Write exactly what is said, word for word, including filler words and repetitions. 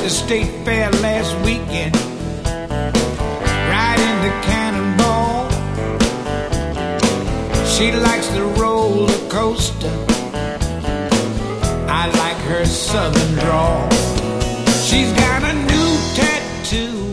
the state fair last weekend, riding the Cannonball. She likes the roller coaster, I like her southern drawl. She's got a new tattoo